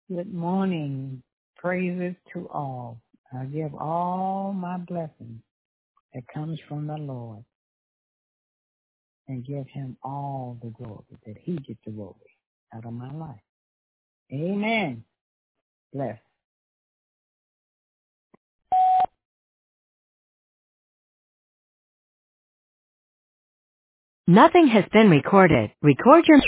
Good morning. Praises to all. I give all my blessings that comes from the Lord and give him all the glory that he gets the glory out of my life. Amen. Bless. Nothing has been recorded. Record your